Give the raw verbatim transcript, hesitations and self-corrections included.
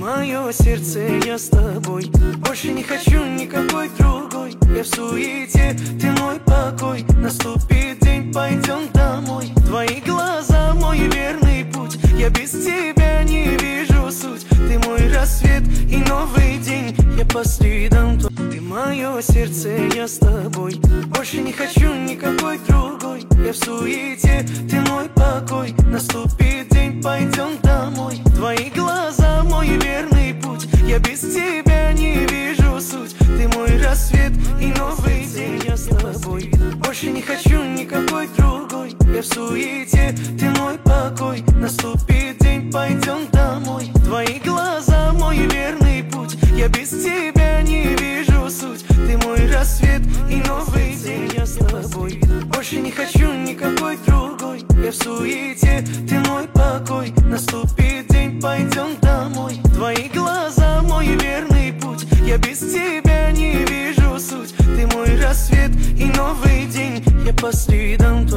мое сердце, я с тобой. Больше не хочу никакой другой. Я в суете, ты мой покой. Наступит день, пойдем домой. Твои глаза, мой верный путь. Я без тебя не вижу суть. Ты мой рассвет и новый день. Я по следам, ты мое сердце, я с тобой. Больше не хочу никакой другой. Я в суете, ты мой покой. Наступит день, пойдем домой. Твои глаза, мой верный путь. Я без тебя не вижу суть. Ты мой рассвет и новый день. Я с тобой. Больше не хочу никакой другой. Я в суете, ты мой покой. Наступит день, пойдем домой. Твои глаза, мой верный путь. Я без тебя не вижу суть. Ты мой рассвет и новый день. Я с тобой. Больше не хочу никакой другой. Я в суете, ты мой покой. Наступит день, пойдем домой. Твои глаза, мой верный путь. Я без тебя не вижу суть. Ты мой рассвет и новый день. Я по следам.